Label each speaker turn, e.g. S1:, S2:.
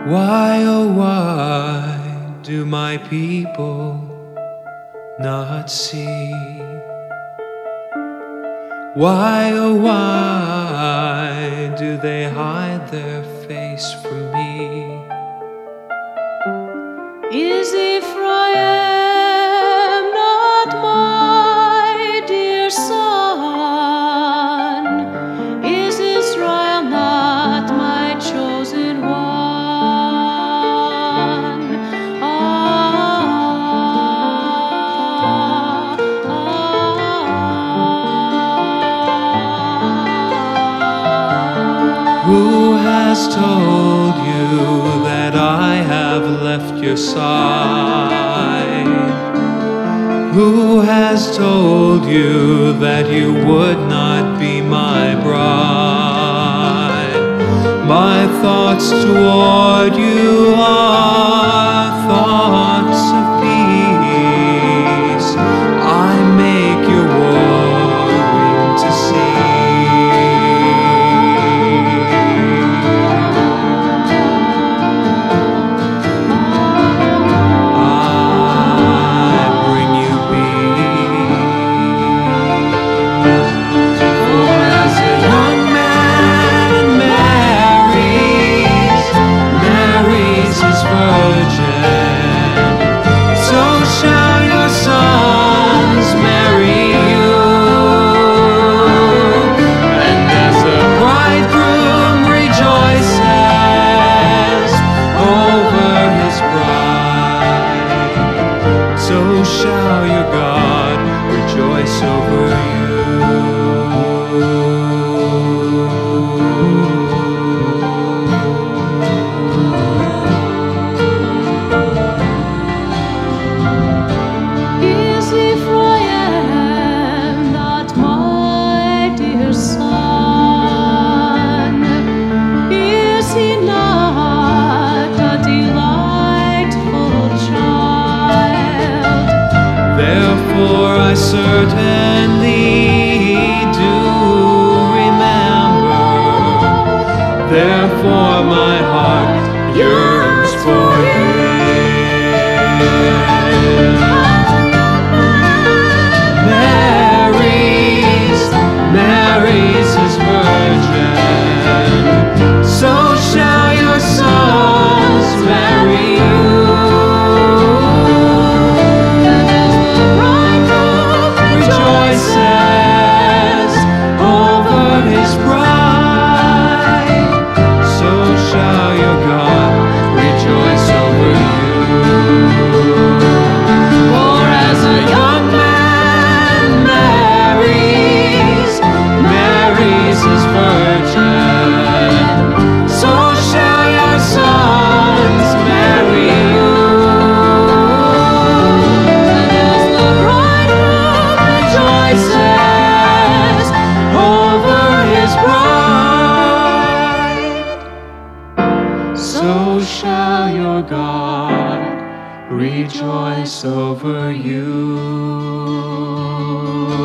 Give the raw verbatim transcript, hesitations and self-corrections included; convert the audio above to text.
S1: Why, oh why do my people not see? Why, oh why do they hide their face from me?
S2: Is Ephraim not my dear son? Is Israel not my chosen one? Ah, ah, ah.
S1: Who has told you that I have left your side? Who has told you that you would not be my bride? My thoughts toward you are thoughts of peace. I make your warring to so shall your God rejoice over
S2: Is Ephraim not my dear son? Is he not a delightful child?
S1: Therefore I certainly do remember. Therefore my heart yearns for him. Mary's, Mary's his virgin. So shall your sons marry you. So shall your God rejoice over you.